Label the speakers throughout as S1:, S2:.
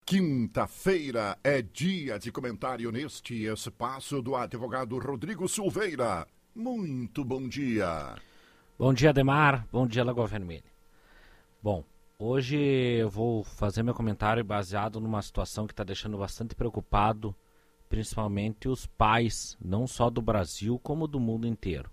S1: Quinta-feira é dia de comentário neste espaço do advogado Rodrigo Silveira. Muito bom dia.
S2: Bom dia, Ademar. Bom dia, Lagoa Vermelha. Bom, hoje eu vou fazer meu comentário baseado numa situação que está deixando bastante preocupado, principalmente os pais, não só do Brasil, como do mundo inteiro.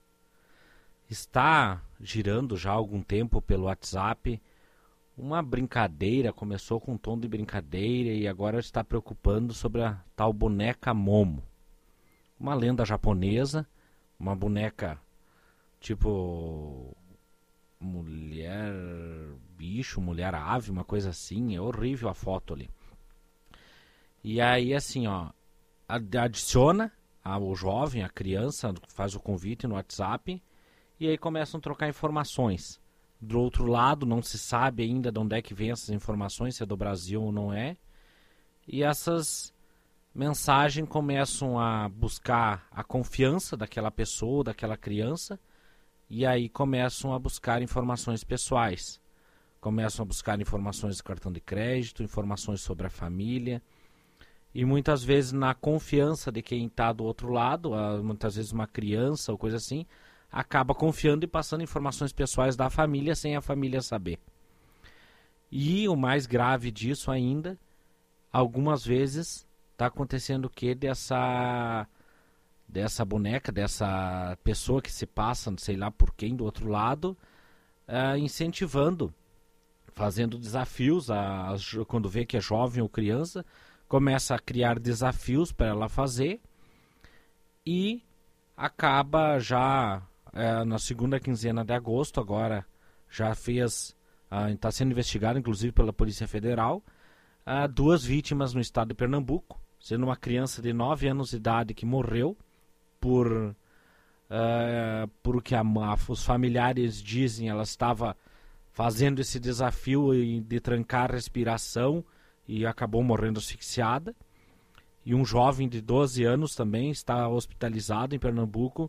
S2: Está girando já há algum tempo pelo WhatsApp uma brincadeira, começou com um tom de brincadeira e agora está preocupando sobre a tal boneca Momo. Uma lenda japonesa, uma boneca tipo mulher bicho, mulher ave, uma coisa assim, é horrível a foto ali. E aí assim, ó, adiciona o jovem, a criança, faz o convite no WhatsApp e aí começam a trocar informações. Do outro lado, não se sabe ainda de onde é que vem essas informações, se é do Brasil ou não é. E essas mensagens começam a buscar a confiança daquela pessoa, daquela criança, e aí começam a buscar informações pessoais. Começam a buscar informações do cartão de crédito, informações sobre a família. E muitas vezes na confiança de quem está do outro lado, muitas vezes uma criança ou coisa assim, acaba confiando e passando informações pessoais da família sem a família saber. E o mais grave disso ainda, algumas vezes está acontecendo o que dessa boneca, dessa pessoa que se passa, não sei lá por quem, do outro lado, incentivando, fazendo desafios, quando vê que é jovem ou criança, começa a criar desafios para ela fazer e acaba já na segunda quinzena de agosto, agora já fez, está sendo investigado inclusive pela Polícia Federal, 2 vítimas no estado de Pernambuco, sendo uma criança de 9 anos de idade que morreu por o que os familiares dizem, ela estava fazendo esse desafio de trancar a respiração e acabou morrendo asfixiada. E um jovem de 12 anos também está hospitalizado em Pernambuco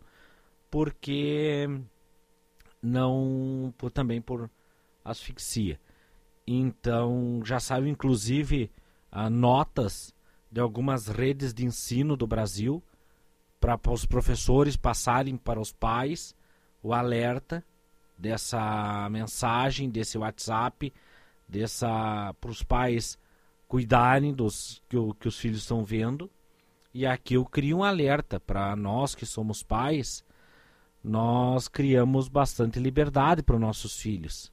S2: também por asfixia. Então já saiu inclusive notas de algumas redes de ensino do Brasil para os professores passarem para os pais o alerta dessa mensagem, desse WhatsApp, para os pais cuidarem que os filhos estão vendo. E aqui eu crio um alerta para nós que somos pais. Nós criamos bastante liberdade para os nossos filhos.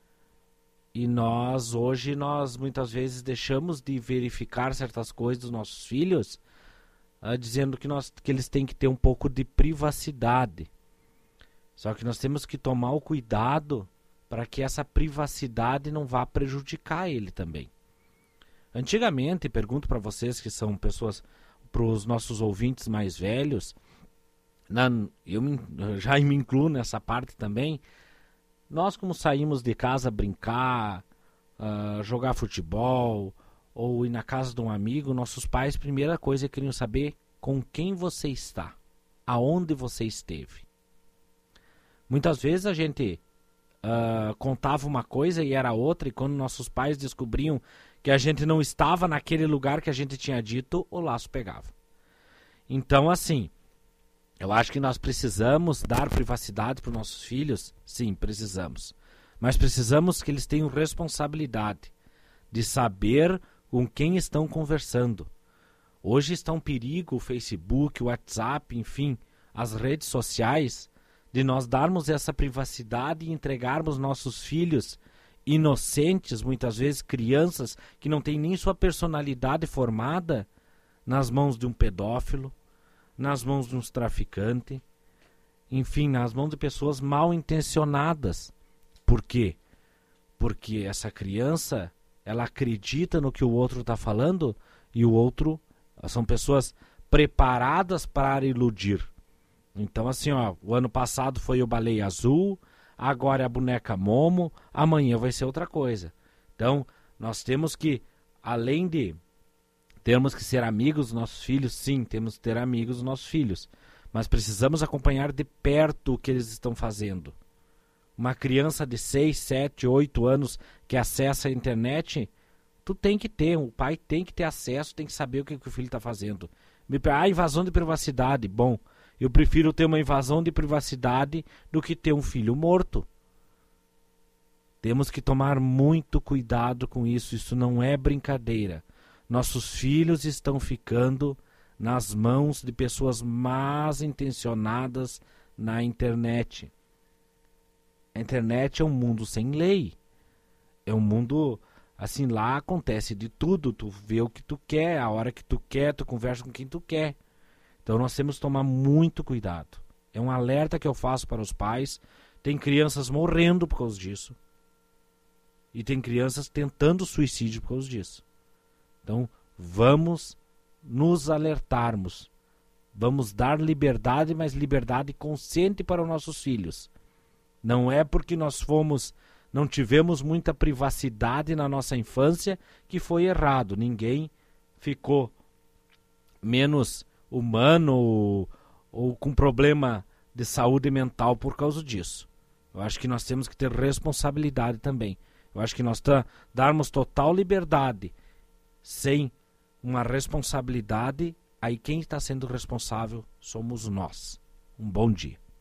S2: E hoje nós muitas vezes deixamos de verificar certas coisas dos nossos filhos, dizendo que eles têm que ter um pouco de privacidade. Só que nós temos que tomar o cuidado para que essa privacidade não vá prejudicar ele também. Antigamente, pergunto para vocês que são pessoas, para os nossos ouvintes mais velhos, eu já me incluo nessa parte também, nós como saímos de casa brincar, jogar futebol, ou ir na casa de um amigo, nossos pais, primeira coisa, queriam saber com quem você está, aonde você esteve. Muitas vezes a gente contava uma coisa e era outra, e quando nossos pais descobriam que a gente não estava naquele lugar que a gente tinha dito, o laço pegava. Então, assim, eu acho que nós precisamos dar privacidade para os nossos filhos, sim, precisamos. Mas precisamos que eles tenham responsabilidade de saber com quem estão conversando. Hoje está um perigo o Facebook, o WhatsApp, enfim, as redes sociais, de nós darmos essa privacidade e entregarmos nossos filhos inocentes, muitas vezes crianças que não têm nem sua personalidade formada, nas mãos de um pedófilo, nas mãos de uns traficantes, enfim, nas mãos de pessoas mal intencionadas. Por quê? Porque essa criança, ela acredita no que o outro está falando e o outro são pessoas preparadas para iludir. Então assim, ó, o ano passado foi o Baleia Azul, agora é a boneca Momo, amanhã vai ser outra coisa. Então nós temos que, além de termos que ser amigos dos nossos filhos, sim, temos que ter amigos dos nossos filhos, mas precisamos acompanhar de perto o que eles estão fazendo. Uma criança de 6, 7, 8 anos que acessa a internet, Tu tem que ter, o pai tem que ter acesso, tem que saber o que o filho está fazendo. Invasão de privacidade. Bom, eu prefiro ter uma invasão de privacidade do que ter um filho morto. Temos que tomar muito cuidado com isso. Isso não é brincadeira. Nossos filhos estão ficando nas mãos de pessoas más intencionadas na internet. A internet é um mundo sem lei. É um mundo, assim, lá acontece de tudo. Tu vê o que tu quer, a hora que tu quer, tu conversa com quem tu quer. Então nós temos que tomar muito cuidado. É um alerta que eu faço para os pais. Tem crianças morrendo por causa disso. E tem crianças tentando suicídio por causa disso. Então vamos nos alertarmos. Vamos dar liberdade, mas liberdade consciente para os nossos filhos. Não é porque não tivemos muita privacidade na nossa infância que foi errado. Ninguém ficou menos humano ou com problema de saúde mental por causa disso. Eu acho que nós temos que ter responsabilidade também. Eu acho que nós darmos total liberdade sem uma responsabilidade, aí quem está sendo responsável somos nós. Um bom dia.